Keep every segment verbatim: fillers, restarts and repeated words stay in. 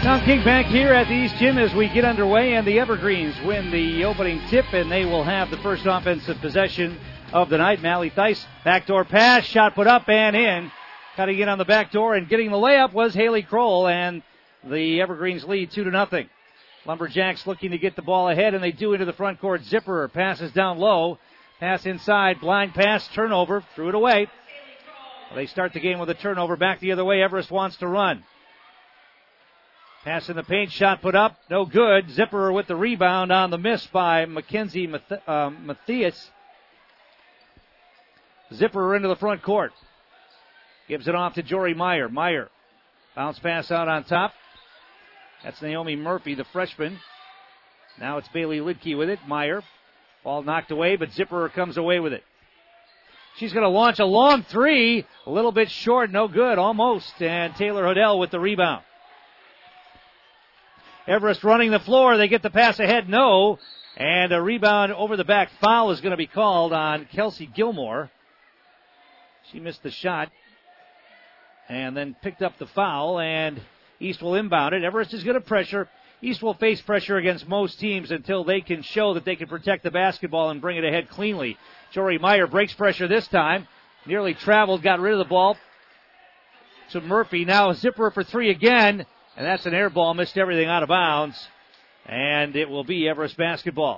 Tom King back here at the East Gym as we get underway, and the Evergreens win the opening tip, and they will have the first offensive possession of the night. Mally Theis, backdoor pass, shot put up and in. Cutting in on the back door and getting the layup was Haley Kroll, and the Evergreens lead two to nothing. Lumberjacks looking to get the ball ahead, and they do into the front court. Zipperer passes down low, pass inside, blind pass, turnover, threw it away. They start the game with a turnover. Back the other way, Everest wants to run. Pass in the paint, shot put up, no good. Zipperer with the rebound on the miss by Mackenzie Math- uh, Matthias. Zipperer into the front court. Gives it off to Jory Meyer. Meyer, bounce pass out on top. That's Naomi Murphy, the freshman. Now it's Bailey Lidke with it. Meyer, ball knocked away, but Zipperer comes away with it. She's going to launch a long three, a little bit short, no good, almost. And Taylor Hodell with the rebound. Everest running the floor. They get the pass ahead, no. And a rebound over the back foul is going to be called on Kelsey Gilmore. She missed the shot and then picked up the foul, and East will inbound it. Everest is going to pressure. East will face pressure against most teams until they can show that they can protect the basketball and bring it ahead cleanly. Jory Meyer breaks pressure this time. Nearly traveled, got rid of the ball to Murphy. Now a Zipperer for three again, and that's an air ball. Missed everything out of bounds, and it will be Everest basketball.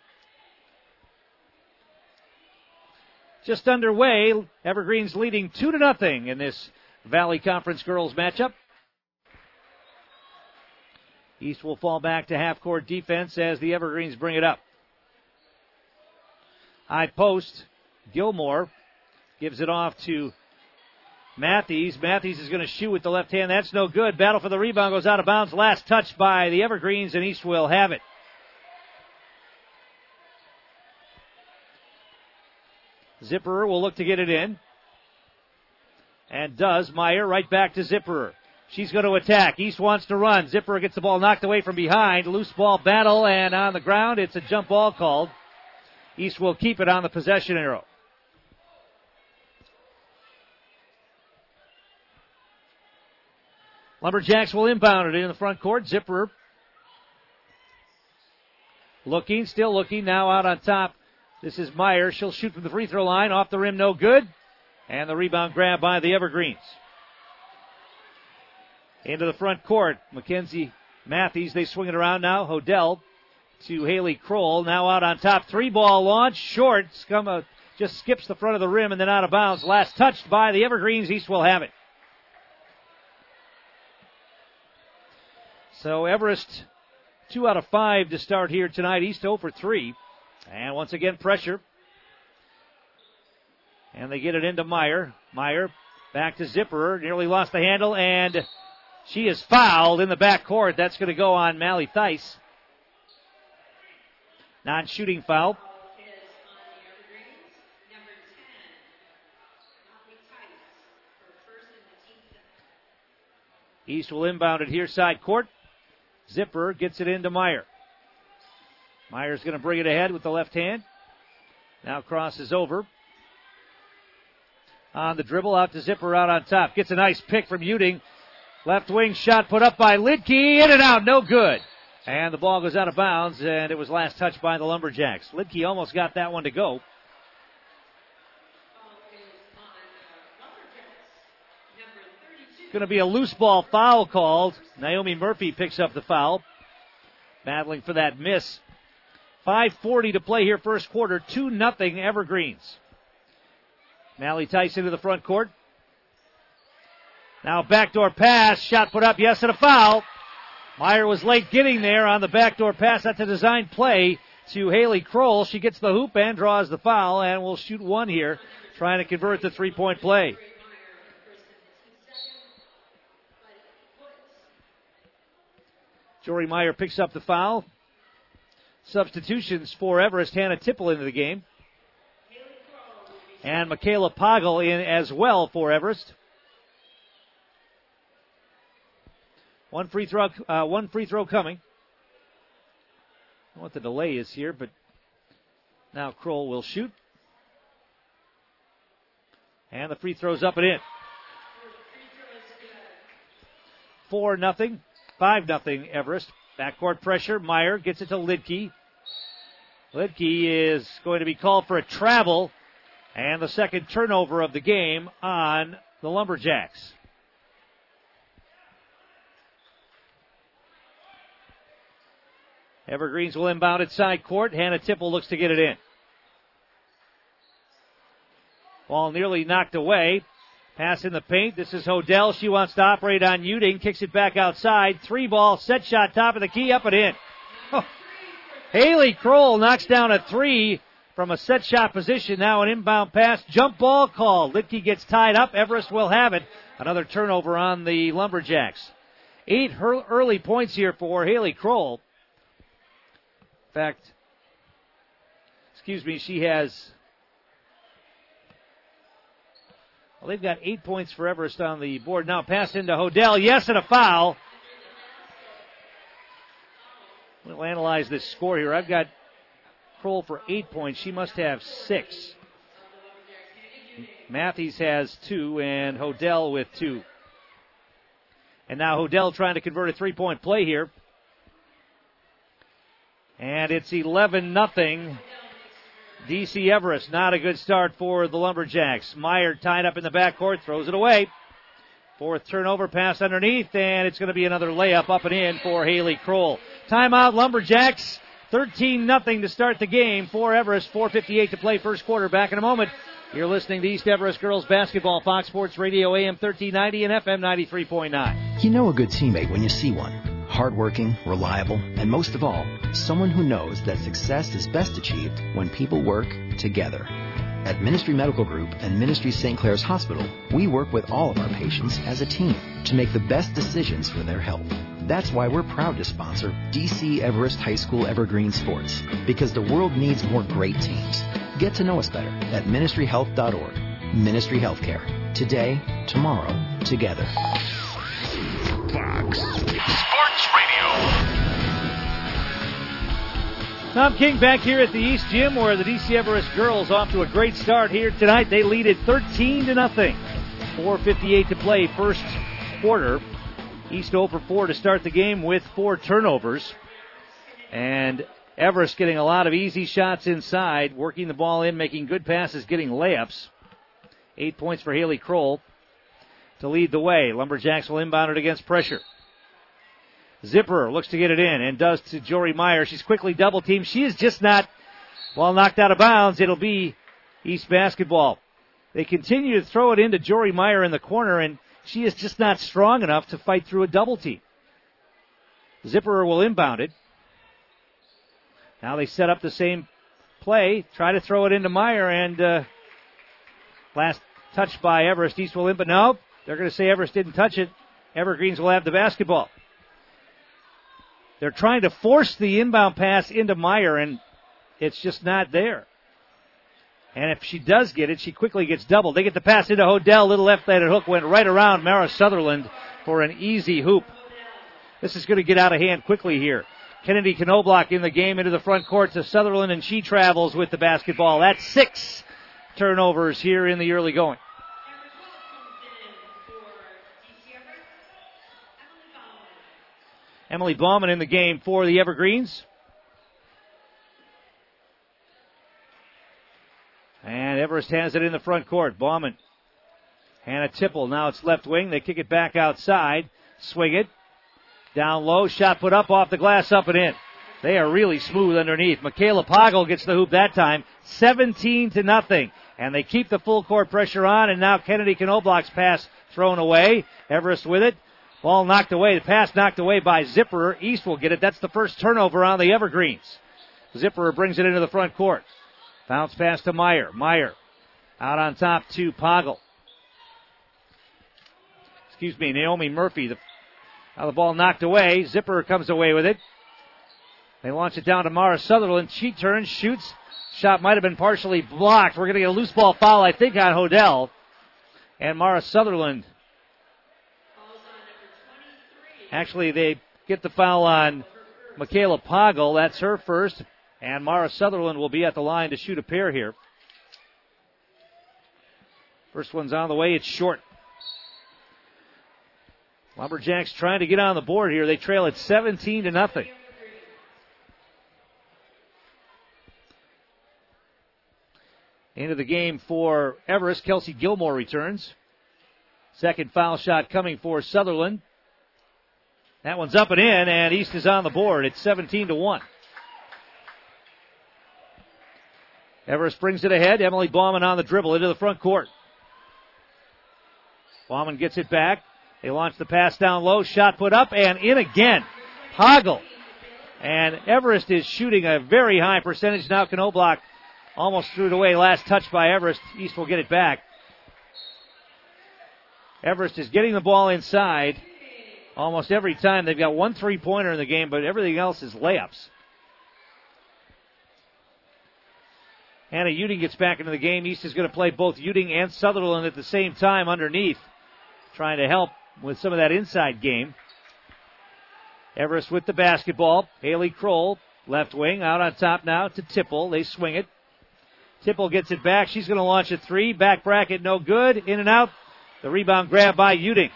Just underway, Evergreens leading two to nothing in this Valley Conference girls matchup. East will fall back to half-court defense as the Evergreens bring it up. High post, Gilmore gives it off to Matthews. Matthews is going to shoot with the left hand. That's no good. Battle for the rebound, goes out of bounds. Last touch by the Evergreens, and East will have it. Zipperer will look to get it in. And does. Meyer right back to Zipperer. She's going to attack. East wants to run. Zipperer gets the ball knocked away from behind. Loose ball battle, and on the ground, it's a jump ball called. East will keep it on the possession arrow. Lumberjacks will inbound it in the front court. Zipperer looking, still looking, now out on top. This is Meyer. She'll shoot from the free throw line. Off the rim, no good. And the rebound grab by the Evergreens. Into the front court, Mackenzie Matthews. They swing it around now. Hodell to Haley Kroll. Now out on top. Three ball launch. Short. Scum, just skips the front of the rim and then out of bounds. Last touched by the Evergreens. East will have it. So Everest, two out of five to start here tonight. East zero for three. And once again, pressure. And they get it into Meyer. Meyer back to Zipperer. Nearly lost the handle, and she is fouled in the backcourt. That's going to go on Mally Theis. Non-shooting foul. East will inbound it here side court. Zipperer gets it into Meyer. Meyer's going to bring it ahead with the left hand. Now crosses over. On the dribble, out to Zipperer out on top. Gets a nice pick from Uding. Left wing shot put up by Lidke. In and out, no good. And the ball goes out of bounds, and it was last touched by the Lumberjacks. Lidke almost got that one to go. Going to be a loose ball foul called. Naomi Murphy picks up the foul. Battling for that miss. five forty to play here first quarter. two nothing Evergreens. Mally Theis into the front court. Now backdoor pass. Shot put up. Yes, and a foul. Meyer was late getting there on the backdoor pass. That's a design play to Haley Kroll. She gets the hoop and draws the foul, and will shoot one here, trying to convert the three-point play. Jory Meyer picks up the foul. Substitutions for Everest. Hannah Tipple into the game. And Michaela Poggle in as well for Everest. One free throw, uh, one free throw coming. I don't know what the delay is here, but now Kroll will shoot. And the free throw's up and in. Four nothing. five nothing Everest. Backcourt pressure. Meyer gets it to Lidke. Lidke is going to be called for a travel and the second turnover of the game on the Lumberjacks. Evergreens will inbound at side court. Hannah Tipple looks to get it in. Ball nearly knocked away. Pass in the paint. This is Hodel. She wants to operate on Uding. Kicks it back outside. Three ball, set shot, top of the key, up and in. Oh. Haley Kroll knocks down a three from a set shot position. Now an inbound pass. Jump ball call. Lidke gets tied up. Everest will have it. Another turnover on the Lumberjacks. Eight early points here for Haley Kroll. In fact, excuse me, she has... Well, they've got eight points for Everest on the board. Now pass into Hodel. Yes, and a foul. We'll analyze this score here. I've got Kroll for eight points. She must have six. Matthews has two, and Hodel with two. And now Hodel trying to convert a three-point play here. And it's eleven nothing. D C Everest, not a good start for the Lumberjacks. Meyer tied up in the backcourt, throws it away. Fourth turnover, pass underneath, and it's going to be another layup up and in for Haley Kroll. Timeout, Lumberjacks, thirteen nothing to start the game for Everest. four fifty-eight to play first quarter. Back in a moment. You're listening to East Everest Girls Basketball, Fox Sports Radio, A M thirteen ninety and F M ninety-three point nine. You know a good teammate when you see one. Hardworking, reliable, and most of all, someone who knows that success is best achieved when people work together. At Ministry Medical Group and Ministry Saint Clair's Hospital, we work with all of our patients as a team to make the best decisions for their health. That's why we're proud to sponsor D C Everest High School Evergreen Sports, because the world needs more great teams. Get to know us better at ministry health dot org. Ministry Healthcare. Today, tomorrow, together. Fox Sports Radio. Tom King back here at the East Gym, where the D C Everest girls off to a great start here tonight. They lead it thirteen to nothing. four fifty-eight to play first quarter. East oh for four to start the game with four turnovers. And Everest getting a lot of easy shots inside, working the ball in, making good passes, getting layups. Eight points for Haley Kroll to lead the way. Lumberjacks will inbound it against pressure. Zipper looks to get it in and does to Jory Meyer. She's quickly double teamed. She is just not, well, knocked out of bounds. It'll be East basketball. They continue to throw it into Jory Meyer in the corner, and she is just not strong enough to fight through a double team. Zipper will inbound it. Now they set up the same play, try to throw it into Meyer, and uh, last touch by Everest. East will in, but no, they're going to say Everest didn't touch it. Evergreens will have the basketball. They're trying to force the inbound pass into Meyer, and it's just not there. And if she does get it, she quickly gets doubled. They get the pass into Hodel. Little left-handed hook went right around Mara Sutherland for an easy hoop. This is going to get out of hand quickly here. Kennedy Knobloch in the game into the front court to Sutherland, and she travels with the basketball. That's six turnovers here in the early going. Emily Bauman in the game for the Evergreens. And Everest has it in the front court. Bauman. Hannah Tipple. Now it's left wing. They kick it back outside. Swing it. Down low. Shot put up off the glass, up and in. They are really smooth underneath. Michaela Poggle gets the hoop that time. seventeen to nothing. And they keep the full court pressure on. And now Kennedy Knobloch's pass thrown away. Everest with it. Ball knocked away. The pass knocked away by Zipperer. East will get it. That's the first turnover on the Evergreens. Zipperer brings it into the front court. Bounce pass to Meyer. Meyer out on top to Poggle. Excuse me, Naomi Murphy. The, now the ball knocked away. Zipperer comes away with it. They launch it down to Mara Sutherland. She turns, shoots. Shot might have been partially blocked. We're going to get a loose ball foul, I think, on Hodel. And Mara Sutherland. Actually, they get the foul on Michaela Poggle. That's her first. And Mara Sutherland will be at the line to shoot a pair here. First one's on the way. It's short. Lumberjacks trying to get on the board here. They trail at seventeen to nothing. Into the game for Everest, Kelsey Gilmore returns. Second foul shot coming for Sutherland. That one's up and in, and East is on the board. It's seventeen to one. Everest brings it ahead. Emily Bauman on the dribble into the front court. Bauman gets it back. They launch the pass down low. Shot put up and in again. Poggle. And Everest is shooting a very high percentage now. Knobloch almost threw it away. Last touch by Everest. East will get it back. Everest is getting the ball inside almost every time. They've got one three-pointer in the game, but everything else is layups. Hannah Uding gets back into the game. East is going to play both Uding and Sutherland at the same time underneath, trying to help with some of that inside game. Everest with the basketball. Haley Kroll, left wing, out on top now to Tipple. They swing it. Tipple gets it back. She's going to launch a three. Back bracket, no good. In and out. The rebound grab by Uding.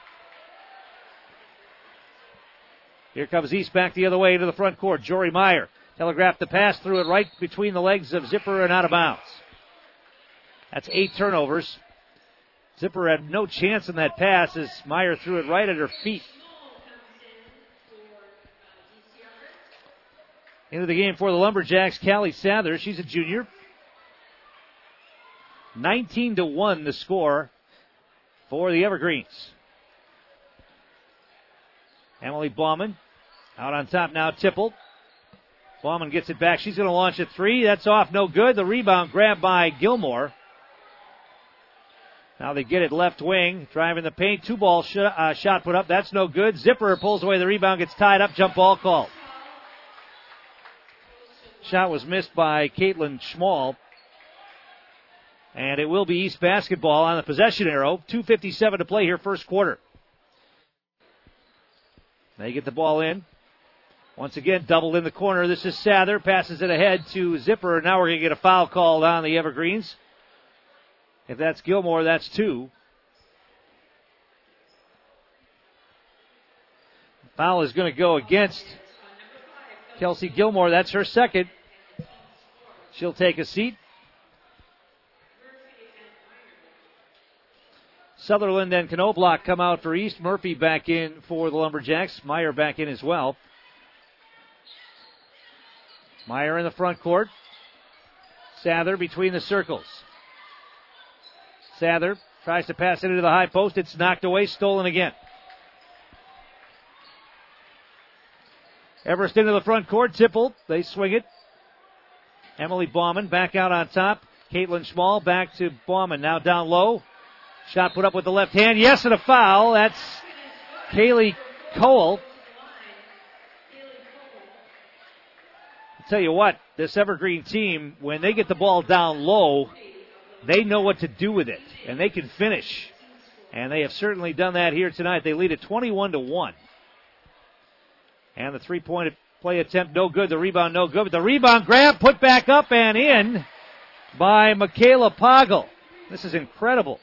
Here comes East back the other way into the front court. Jory Meyer telegraphed the pass, threw it right between the legs of Zipper and out of bounds. That's eight turnovers. Zipper had no chance in that pass as Meyer threw it right at her feet. Into the game for the Lumberjacks, Callie Sather. She's a junior. nineteen to one the score for the Evergreens. Emily Bauman out on top now, Tipple. Bauman gets it back. She's going to launch a three. That's off, no good. The rebound grabbed by Gilmore. Now they get it left wing, driving the paint. Two ball sh- uh, shot put up. That's no good. Zipper pulls away the rebound, gets tied up. Jump ball called. Shot was missed by Caitlin Schmall. And it will be East basketball on the possession arrow. two fifty-seven to play here, first quarter. They get the ball in. Once again, doubled in the corner. This is Sather. Passes it ahead to Zipper. Now we're going to get a foul called on the Evergreens. If that's Gilmore, that's two. Foul is going to go against Kelsey Gilmore. That's her second. She'll take a seat. Sutherland and Knobloch come out for East. Murphy back in for the Lumberjacks. Meyer back in as well. Meyer in the front court. Sather between the circles. Sather tries to pass it into the high post. It's knocked away, stolen again. Everest into the front court. Tipple, they swing it. Emily Bauman back out on top. Caitlin Schmall back to Bauman. Now down low. Shot put up with the left hand. Yes, and a foul. That's Kaylee Cole. I'll tell you what, this Evergreen team, when they get the ball down low, they know what to do with it, and they can finish. And they have certainly done that here tonight. They lead at twenty-one to one. And the three-point play attempt, no good. The rebound, no good. But the rebound grab, put back up and in by Michaela Poggle. This is incredible.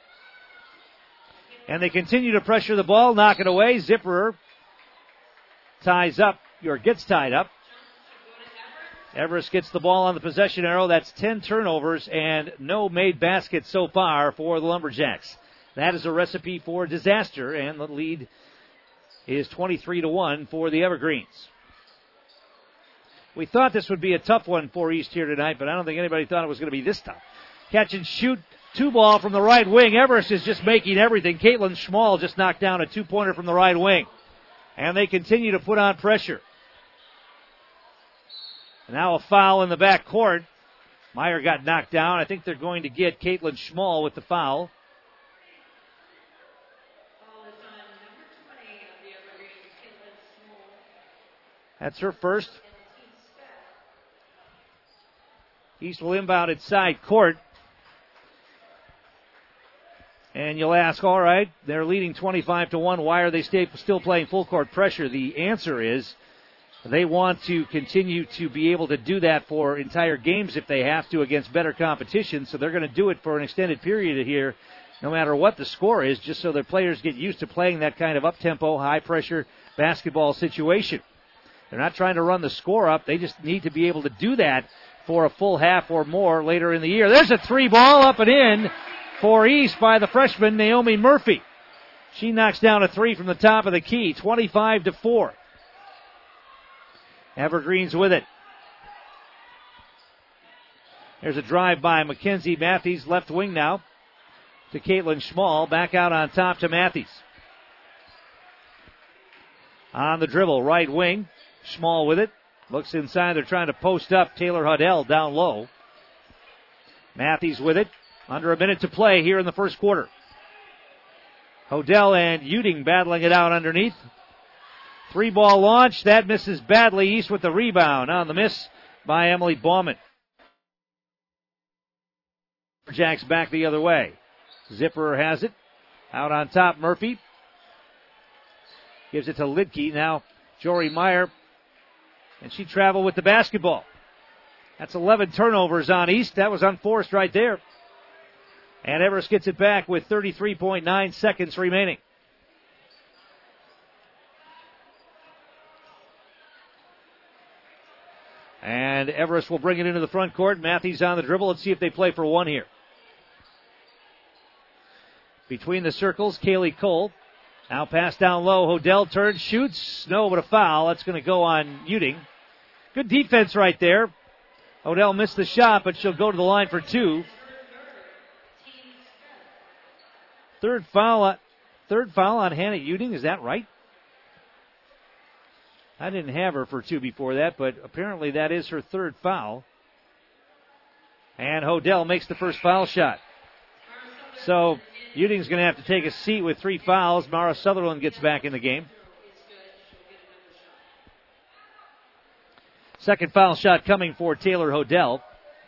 And they continue to pressure the ball, knock it away. Zipper ties up, or gets tied up. Everest gets the ball on the possession arrow. That's ten turnovers and no made baskets so far for the Lumberjacks. That is a recipe for disaster, and the lead is twenty-three to one for the Evergreens. We thought this would be a tough one for East here tonight, but I don't think anybody thought it was going to be this tough. Catch and shoot. Two ball from the right wing. Everest is just making everything. Caitlin Schmall just knocked down a two-pointer from the right wing. And they continue to put on pressure. Now a foul in the back court. Meyer got knocked down. I think they're going to get Caitlin Schmall with the foul. That's her first. East will inbound at side court. And you'll ask, all right, they're leading twenty-five to one. Why are they stay, still playing full court pressure? The answer is they want to continue to be able to do that for entire games if they have to against better competition. So they're going to do it for an extended period here no matter what the score is, just so their players get used to playing that kind of up-tempo, high-pressure basketball situation. They're not trying to run the score up. They just need to be able to do that for a full half or more later in the year. There's a three ball up and in for East by the freshman Naomi Murphy. She knocks down a three from the top of the key, twenty-five to four. Evergreens with it. There's a drive by Mackenzie Matthews, left wing now, to Caitlin Schmall. Back out on top to Matthews. On the dribble, right wing. Schmall with it. Looks inside. They're trying to post up Taylor Huddell down low. Matthews with it. Under a minute to play here in the first quarter. Hodell and Uding battling it out underneath. Three ball launch. That misses badly. East with the rebound on the miss by Emily Bauman. Jacks back the other way. Zipper has it. Out on top, Murphy. Gives it to Lidke. Now, Jory Meyer. And she traveled with the basketball. That's eleven turnovers on East. That was unforced right there. And Everest gets it back with thirty-three point nine seconds remaining. And Everest will bring it into the front court. Matthews on the dribble. Let's see if they play for one here. Between the circles, Kaylee Cole. Now pass down low. Hodell turns, shoots. No, but a foul. That's going to go on Uding. Good defense right there. Hodell missed the shot, but she'll go to the line for two. Third foul, third foul on Hannah Uding. Is that right? I didn't have her for two before that, but apparently that is her third foul. And Hodell makes the first foul shot. So Uding's going to have to take a seat with three fouls. Mara Sutherland gets back in the game. Second foul shot coming for Taylor Hodell.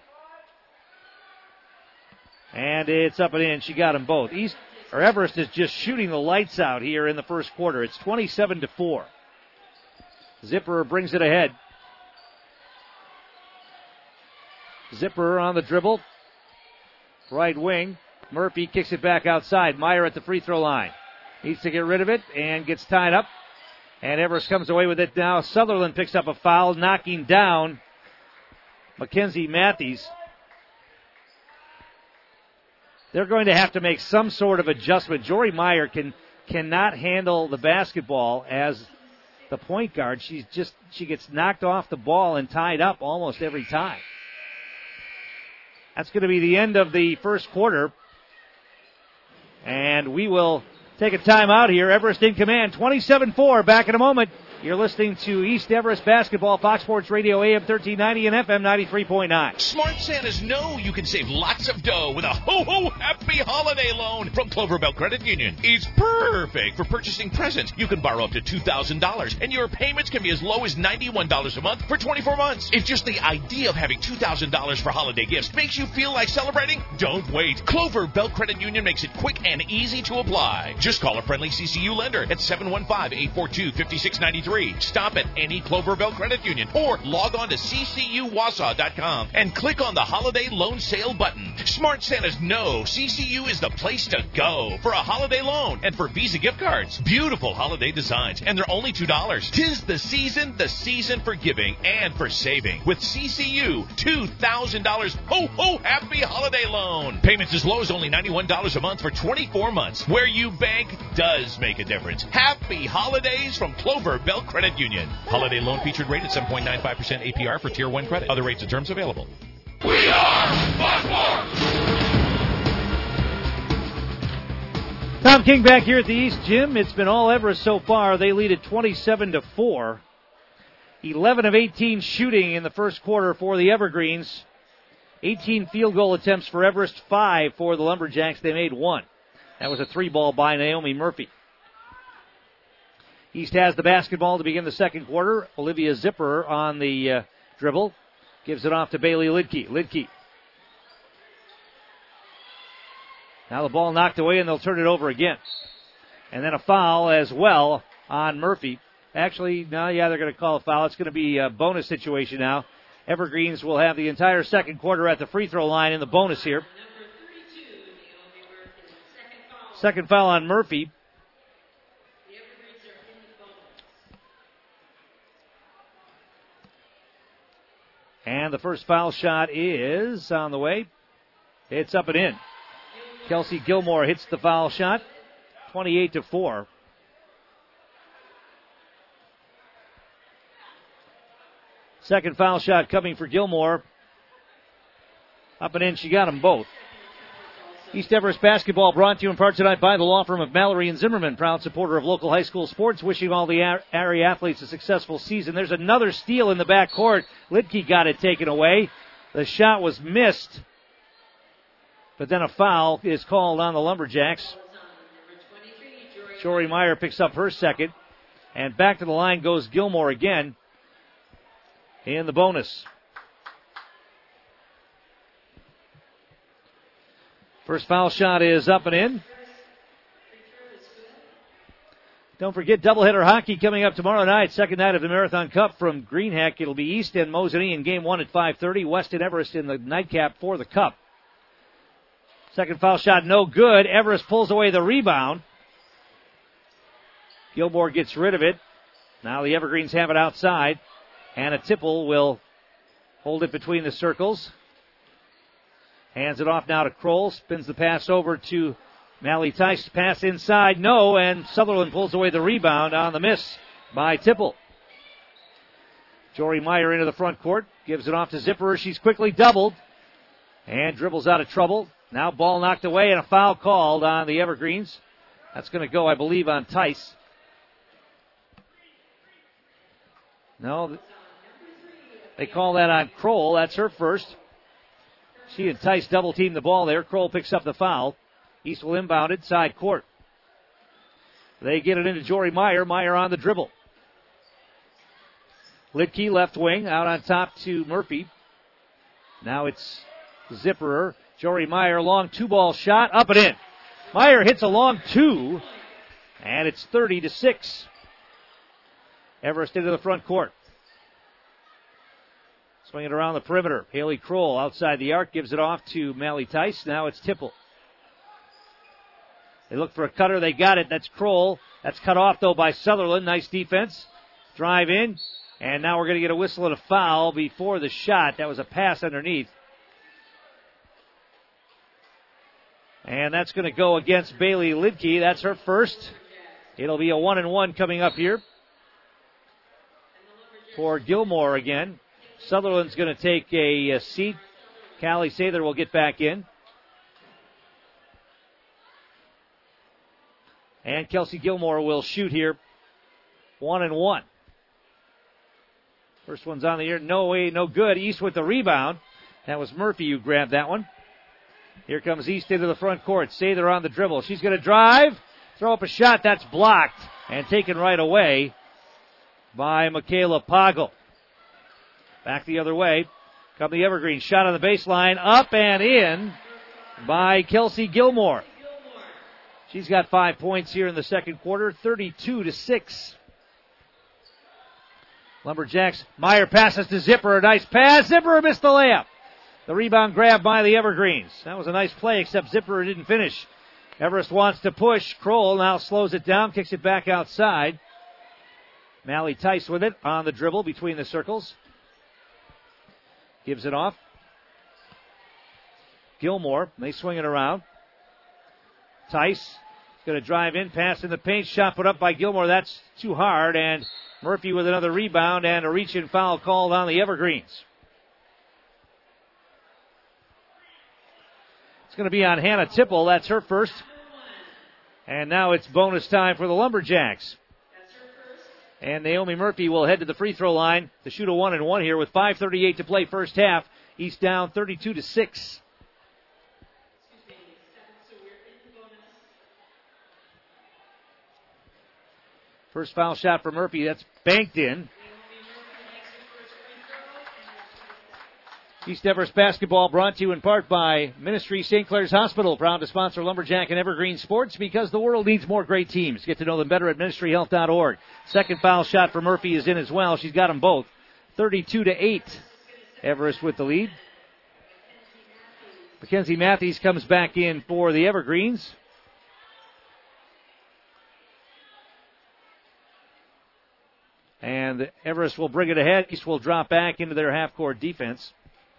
And it's up and in. She got them both. East or Everest is just shooting the lights out here in the first quarter. It's twenty-seven to four. Zipper brings it ahead. Zipper on the dribble. Right wing. Murphy kicks it back outside. Meyer at the free throw line. Needs to get rid of it and gets tied up. And Everest comes away with it now. Sutherland picks up a foul, knocking down Mackenzie Matthews. They're going to have to make some sort of adjustment. Jory Meyer can cannot handle the basketball as the point guard. She's just she gets knocked off the ball and tied up almost every time. That's going to be the end of the first quarter. And we will take a timeout here. Everest in command, twenty-seven four. Back in a moment. You're listening to East Everest Basketball, Fox Sports Radio, A M thirteen ninety and F M ninety-three point nine. Smart Santas know you can save lots of dough with a ho-ho happy holiday loan from Clover Belt Credit Union. It's perfect for purchasing presents. You can borrow up to two thousand dollars, and your payments can be as low as ninety-one dollars a month for twenty-four months. If just the idea of having two thousand dollars for holiday gifts makes you feel like celebrating, don't wait. Clover Belt Credit Union makes it quick and easy to apply. Just call a friendly C C U lender at seven one five, eight four two, five six nine three. Stop at any Clover Belt Credit Union or log on to c c u wausau dot com and click on the Holiday Loan Sale button. Smart Santas know C C U is the place to go for a holiday loan and for Visa gift cards. Beautiful holiday designs, and they're only two dollars. Tis the season, the season for giving and for saving. With C C U, two thousand dollars ho-ho happy holiday loan. Payments as low as only ninety-one dollars a month for twenty-four months. Where you bank does make a difference. Happy holidays from Clover Belt Credit Union. Holiday loan featured rate at seven point nine five percent A P R for Tier one credit. Other rates and terms available. We are Fox Sports! Tom King back here at the East Gym. It's been all Everest so far. They lead at twenty-seven to four. eleven of eighteen shooting in the first quarter for the Evergreens. eighteen field goal attempts for Everest, five for the Lumberjacks. They made one. That was a three ball by Naomi Murphy. East has the basketball to begin the second quarter. Olivia Zipper on the uh, dribble. Gives it off to Bailey Lidke. Lidke. Now the ball knocked away, and they'll turn it over again. And then a foul as well on Murphy. Actually, no, yeah, they're going to call a foul. It's going to be a bonus situation now. Evergreens will have the entire second quarter at the free throw line in the bonus here. Second foul on Murphy. And the first foul shot is on the way. It's up and in. Kelsey Gilmore hits the foul shot. twenty-eight to four. Second foul shot coming for Gilmore. Up and in, she got them both. East Everest basketball brought to you in part tonight by the law firm of Mallory and Zimmerman, proud supporter of local high school sports, wishing all the area athletes a successful season. There's another steal in the backcourt. Lidke got it taken away. The shot was missed, but then a foul is called on the Lumberjacks. Jory Meyer picks up her second, and back to the line goes Gilmore again in the bonus. First foul shot is up and in. Don't forget doubleheader hockey coming up tomorrow night. Second night of the Marathon Cup from Greenheck. It'll be East and Mosinee in game one at five thirty. West and Everest in the nightcap for the Cup. Second foul shot no good. Everest pulls away the rebound. Gilmore gets rid of it. Now the Evergreens have it outside. Hannah Tipple will hold it between the circles. Hands it off now to Kroll. Spins the pass over to Mally Tice. Pass inside. No. And Sutherland pulls away the rebound on the miss by Tipple. Jory Meyer into the front court. Gives it off to Zipperer. She's quickly doubled. And dribbles out of trouble. Now ball knocked away and a foul called on the Evergreens. That's going to go, I believe, on Tice. No. They call that on Kroll. That's her first. She and Tice double-team the ball there. Kroll picks up the foul. East will inbound it, side court. They get it into Jory Meyer. Meyer on the dribble. Lidke left wing, out on top to Murphy. Now it's Zipperer. Jory Meyer, long two-ball shot, up and in. Meyer hits a long two, and it's thirty to six. Everest into the front court. Swing it around the perimeter. Haley Kroll outside the arc, gives it off to Mally Tice. Now it's Tipple. They look for a cutter. They got it. That's Kroll. That's cut off, though, by Sutherland. Nice defense. Drive in. And now we're going to get a whistle and a foul before the shot. That was a pass underneath. And that's going to go against Bailey Lidke. That's her first. It'll be a one and one coming up here for Gilmore again. Sutherland's going to take a, a seat. Callie Sather will get back in. And Kelsey Gilmore will shoot here. One and one. First one's on the air. No way, no good. East with the rebound. That was Murphy who grabbed that one. Here comes East into the front court. Sather on the dribble. She's going to drive. Throw up a shot. That's blocked and taken right away by Michaela Poggle. Back the other way. Come the Evergreen. Shot on the baseline. Up and in by Kelsey Gilmore. She's got five points here in the second quarter. thirty-two to six. Lumberjacks. Meyer passes to Zipper. A nice pass. Zipper missed the layup. The rebound grab by the Evergreens. That was a nice play, except Zipper didn't finish. Everest wants to push. Kroll now slows it down. Kicks it back outside. Mally Tice with it on the dribble between the circles. Gives it off. Gilmore. They swing it around. Tice going to drive in, pass in the paint, shot put up by Gilmore. That's too hard, and Murphy with another rebound and a reach-in foul called on the Evergreens. It's going to be on Hannah Tipple. That's her first. And now it's bonus time for the Lumberjacks. And Naomi Murphy will head to the free throw line to shoot a one and one here with five thirty-eight to play first half. East down thirty-two to six. First foul shot for Murphy. That's banked in. East Everest basketball brought to you in part by Ministry Saint Clair's Hospital, proud to sponsor Lumberjack and Evergreen sports because the world needs more great teams. Get to know them better at ministry health dot org. Second foul shot for Murphy is in as well. She's got them both. thirty-two to eight. Everest with the lead. Mackenzie Matthews comes back in for the Evergreens. And Everest will bring it ahead. East will drop back into their half-court defense.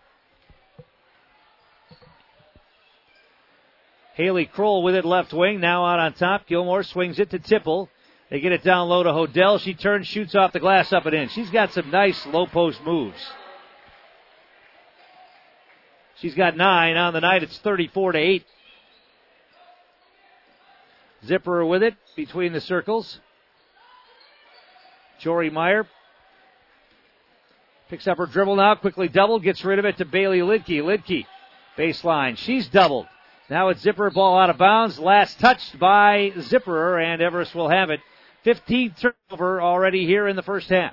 Haley Kroll with it left wing, now out on top. Gilmore swings it to Tipple. They get it down low to Hodel. She turns, shoots off the glass, up and in. She's got some nice low-post moves. She's got nine on the night. It's thirty-four to eight. Zipper with it between the circles. Jory Meyer picks up her dribble now, quickly doubled, gets rid of it to Bailey Lidke. Lidke, baseline. She's doubled. Now it's Zipper, ball out of bounds. Last touched by Zipper, and Everest will have it. fifteenth turnover already here in the first half.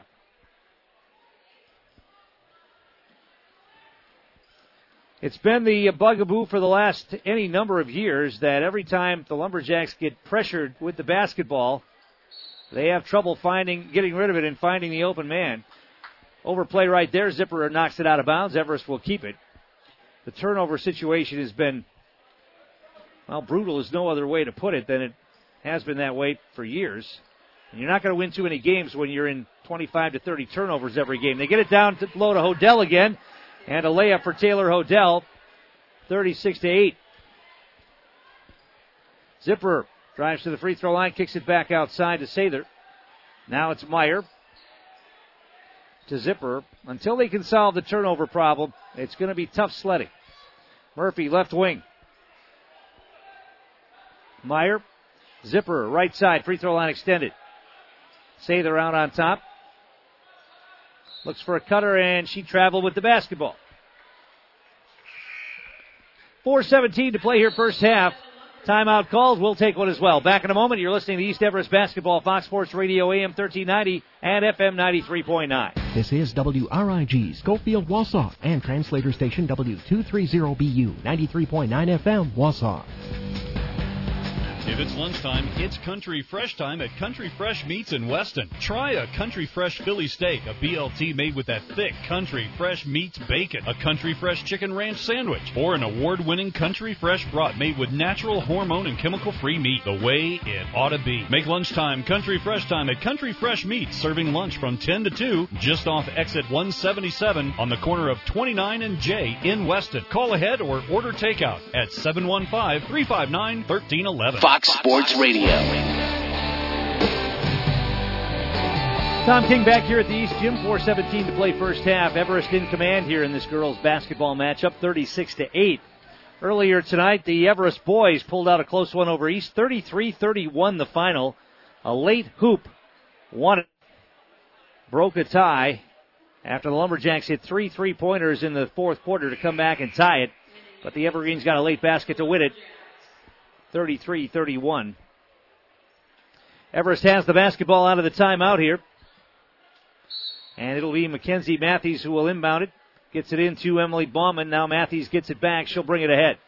It's been the bugaboo for the last any number of years that every time the Lumberjacks get pressured with the basketball, they have trouble finding, getting rid of it and finding the open man. Overplay right there. Zipper knocks it out of bounds. Everest will keep it. The turnover situation has been, well, brutal is no other way to put it than it has been that way for years. And you're not going to win too many games when you're in twenty-five to thirty turnovers every game. They get it down to low to Hodel again. And a layup for Taylor Hodel, thirty-six to eight. Zipper drives to the free throw line, kicks it back outside to Sather. Now it's Meyer to Zipper. Until they can solve the turnover problem, it's going to be tough sledding. Murphy, left wing. Meyer, Zipper, right side, free throw line extended. Sather out on top. Looks for a cutter, and she traveled with the basketball. four seventeen to play here first half. Timeout called. We'll take one as well. Back in a moment. You're listening to East Everest Basketball, Fox Sports Radio, A M thirteen ninety and F M ninety-three point nine. This is W R I G, Schofield, Wausau, and translator station W two thirty B U, ninety-three point nine F M, Wausau. If it's lunchtime, it's Country Fresh time at Country Fresh Meats in Weston. Try a Country Fresh Philly steak, a B L T made with that thick Country Fresh Meats bacon, a Country Fresh Chicken Ranch sandwich, or an award-winning Country Fresh brat made with natural, hormone, and chemical-free meat, the way it ought to be. Make lunchtime Country Fresh time at Country Fresh Meats, serving lunch from ten to two, just off exit one seventy-seven on the corner of twenty-nine and J in Weston. Call ahead or order takeout at seven one five, three five nine, one three one one. Fox Sports Radio. Tom King back here at the East Gym. four seventeen to play first half. Everest in command here in this girls basketball matchup, thirty-six to eight. Earlier tonight, the Everest boys pulled out a close one over East, thirty-three thirty-one the final. A late hoop won it. Broke a tie after the Lumberjacks hit three three-pointers in the fourth quarter to come back and tie it. But the Evergreens got a late basket to win it. thirty-three thirty-one. Everest has the basketball out of the timeout here. And it'll be Mackenzie Matthews who will inbound it. Gets it into Emily Bauman. Now Matthews gets it back. She'll bring it ahead.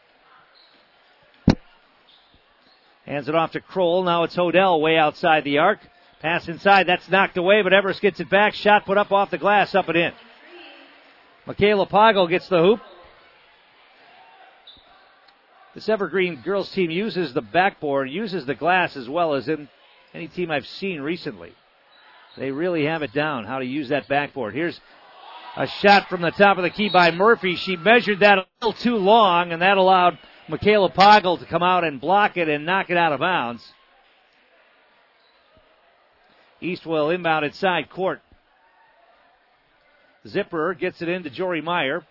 Hands it off to Kroll. Now it's Hodel way outside the arc. Pass inside. That's knocked away, but Everest gets it back. Shot put up off the glass, up and in. Michaela Poggle gets the hoop. This Evergreen girls team uses the backboard, uses the glass as well as in any team I've seen recently. They really have it down, how to use that backboard. Here's a shot from the top of the key by Murphy. She measured that a little too long, and that allowed Michaela Poggle to come out and block it and knock it out of bounds. East will inbound at side court. Zipper gets it into Jory Meyer.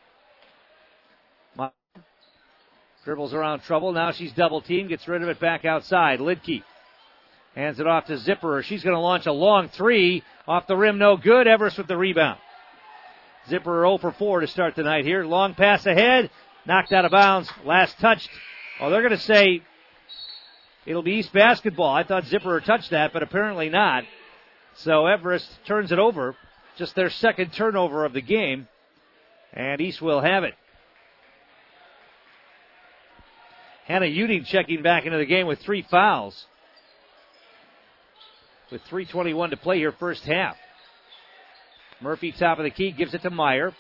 Dribbles around trouble. Now she's double-teamed. Gets rid of it back outside. Lidke hands it off to Zipper. She's going to launch a long three. Off the rim, no good. Everest with the rebound. Zipper zero for four to start the night here. Long pass ahead. Knocked out of bounds. Last touched. Oh, they're going to say it'll be East basketball. I thought Zipper touched that, but apparently not. So Everest turns it over. Just their second turnover of the game. And East will have it. Hannah Uding checking back into the game with three fouls. With three twenty-one to play here first half. Murphy top of the key, gives it to Meyer.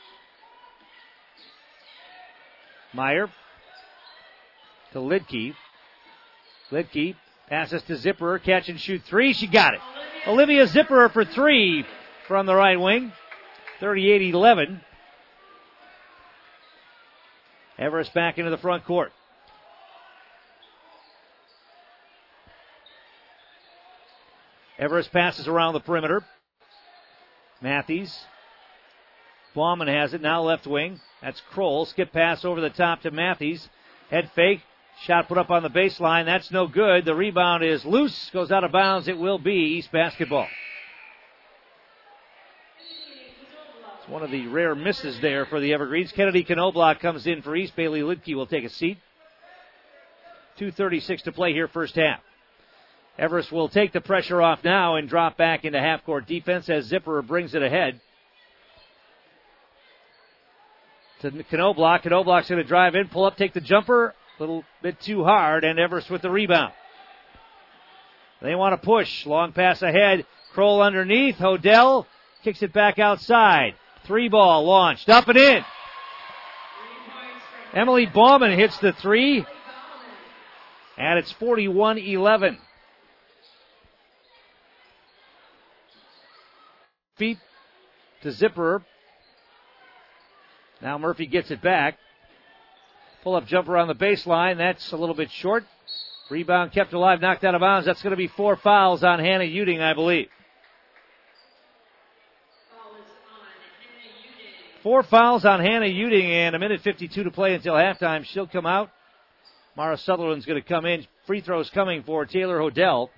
Meyer to Lidke. Lidke passes to Zipperer, catch and shoot three. She got it. Olivia Zipperer for three. from the right wing. thirty-eight eleven. Everest back into the front court. Everest passes around the perimeter. Matthews. Bauman has it, now left wing. That's Kroll. Skip pass over the top to Matthews. Head fake. Shot put up on the baseline. That's no good. The rebound is loose. Goes out of bounds. It will be East basketball. It's one of the rare misses there for the Evergreens. Kennedy Knobloch comes in for East. Bailey Lidke will take a seat. two thirty-six to play here, first half. Everest will take the pressure off now and drop back into half-court defense as Zipperer brings it ahead to Knobloch. Knobloch's going to drive in, pull up, take the jumper. A little bit too hard, and Everest with the rebound. They want to push. Long pass ahead. Kroll underneath. Hodel kicks it back outside. Three ball launched. Up and in. Emily Bauman hits the three. And it's forty-one eleven. Feet to Zipperer. Now Murphy gets it back. Pull-up jumper on the baseline. That's a little bit short. Rebound kept alive, knocked out of bounds. That's going to be four fouls on Hannah Uding, I believe. Four fouls on Hannah Uding, and a minute fifty-two to play until halftime. She'll come out. Mara Sutherland's going to come in. Free throws coming for Taylor Hodel.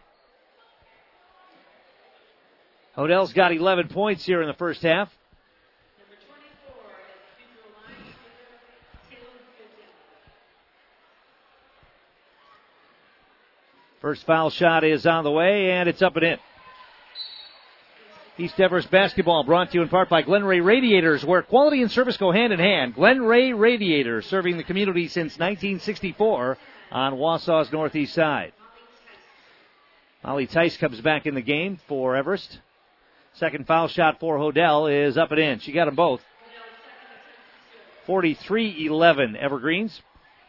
Hodel's got eleven points here in the first half. First foul shot is on the way, and it's up and in. East Everest basketball brought to you in part by Glen Ray Radiators, where quality and service go hand in hand. Glen Ray Radiators, serving the community since nineteen sixty-four on Wausau's northeast side. Molly Tice comes back in the game for Everest. Second foul shot for Hodel is up and in. She got them both. forty-three eleven Evergreens.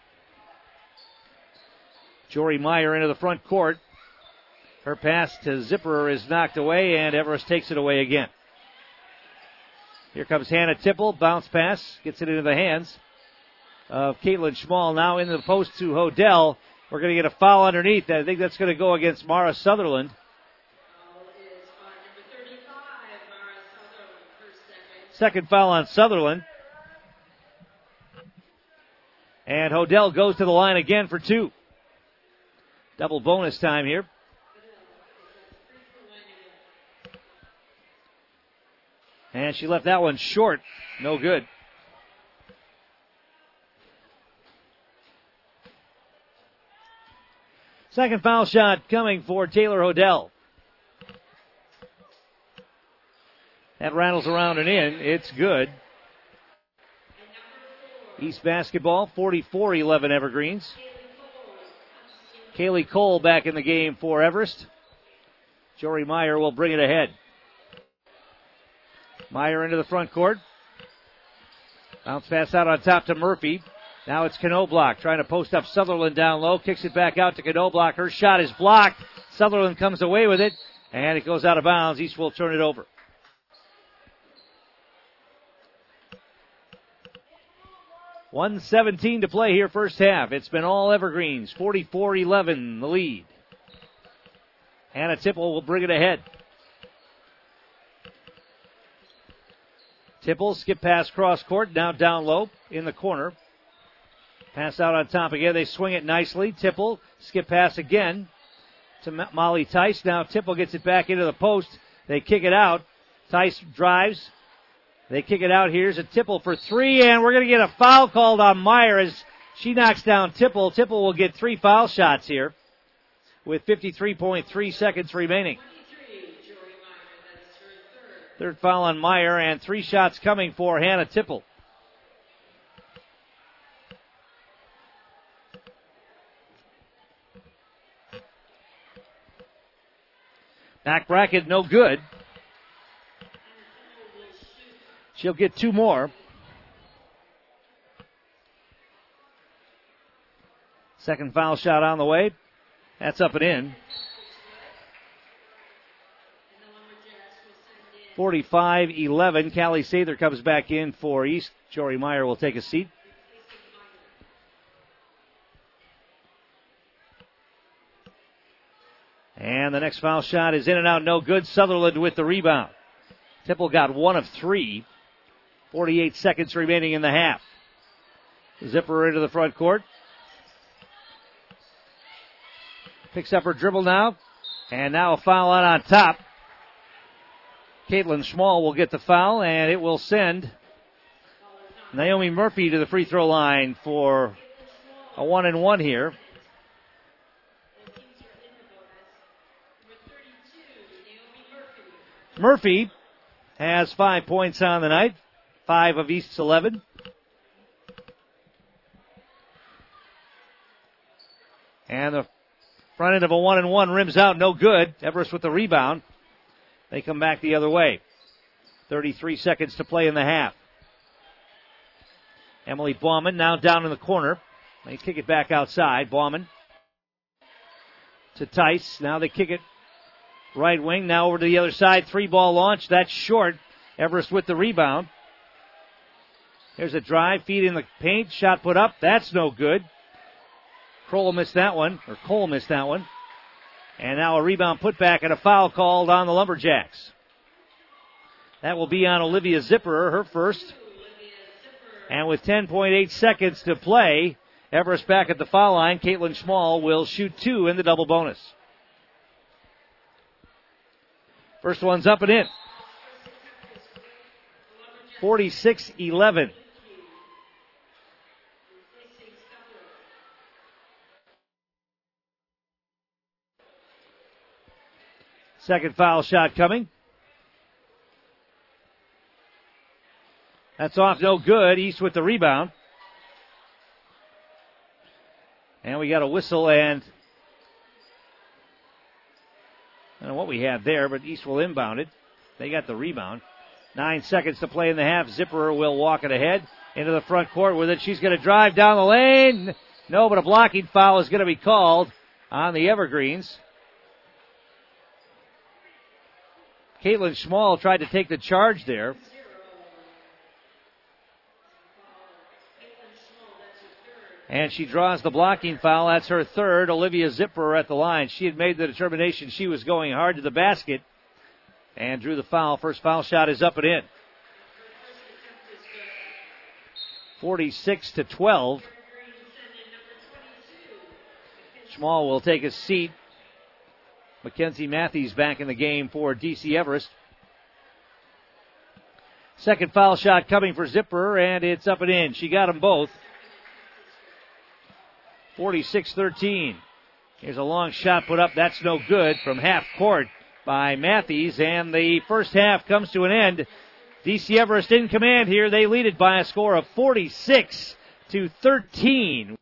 Jory Meyer into the front court. Her pass to Zipperer is knocked away, and Everest takes it away again. Here comes Hannah Tipple. Bounce pass. Gets it into the hands of Caitlin Schmall. Now into the post to Hodel. We're going to get a foul underneath. I think that's going to go against Mara Sutherland. Second foul on Sutherland. And Hodel goes to the line again for two. Double bonus time here. And she left that one short. No good. Second foul shot coming for Taylor Hodel. That rattles around and in. It's good. East basketball, forty-four eleven Evergreens. Kaylee Cole back in the game for Everest. Jory Meyer will bring it ahead. Meyer into the front court. Bounce pass out on top to Murphy. Now it's Knobloch trying to post up Sutherland down low. Kicks it back out to Knobloch. Her shot is blocked. Sutherland comes away with it. And it goes out of bounds. East will turn it over. one seventeen to play here first half. It's been all Evergreens. forty-four eleven the lead. Hannah Tipple will bring it ahead. Tipple, skip pass cross court, now down low in the corner. Pass out on top again. They swing it nicely. Tipple, skip pass again to Molly Tice. Now Tipple gets it back into the post. They kick it out. Tice drives. They kick it out. Here's a Tipple for three, and we're going to get a foul called on Meyer as she knocks down Tipple. Tipple will get three foul shots here with fifty-three point three seconds remaining. Third foul on Meyer, and three shots coming for Hannah Tipple. Back bracket, no good. She'll get two more. Second foul shot on the way. That's up and in. forty-five eleven. Callie Sather comes back in for East. Jory Meyer will take a seat. And the next foul shot is in and out, no good. Sutherland with the rebound. Temple got one of three. forty-eight seconds remaining in the half. Zipper into the front court. Picks up her dribble now. And now a foul out on top. Caitlin Schmall will get the foul, and it will send Naomi Murphy to the free throw line for a one and one here. Murphy has five points on the night, five of East's eleven. And the front end of a one and one rims out, no good. Everest with the rebound. They come back the other way. thirty-three seconds to play in the half. Emily Bauman now down in the corner. They kick it back outside. Bauman to Tice. Now they kick it right wing. Now over to the other side. Three ball launch. That's short. Everest with the rebound. Here's a drive. Feed in the paint. Shot put up. That's no good. Kroll missed that one. Or Cole missed that one. And now a rebound put back and a foul called on the Lumberjacks. That will be on Olivia Zipperer, her first. And with ten point eight seconds to play, Everest back at the foul line. Caitlin Schmall will shoot two in the double bonus. First one's up and in. forty-six eleven. Second foul shot coming. That's off, no good. East with the rebound. And we got a whistle, and I don't know what we had there, but East will inbound it. They got the rebound. Nine seconds to play in the half. Zipperer will walk it ahead into the front court with it. She's going to drive down the lane. No, but a blocking foul is going to be called on the Evergreens. Caitlin Schmall tried to take the charge there. And she draws the blocking foul. That's her third. Olivia Zipperer at the line. She had made the determination she was going hard to the basket and drew the foul. First foul shot is up and in. forty-six to twelve. Schmall will take a seat. Mackenzie Matthews back in the game for D C Everest. Second foul shot coming for Zipperer, and it's up and in. She got them both. forty-six thirteen. Here's a long shot put up. That's no good from half court by Matthews, and the first half comes to an end. D C Everest in command here. They lead it by a score of forty-six to thirteen.